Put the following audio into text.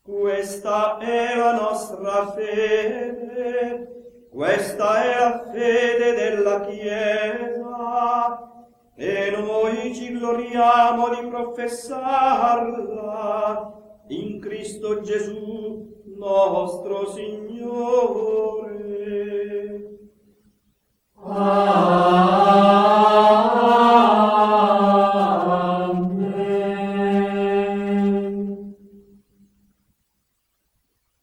Questa è la nostra fede, questa è la fede della Chiesa, e noi ci gloriamo di professarla in Cristo Gesù, nostro Signore. Amen.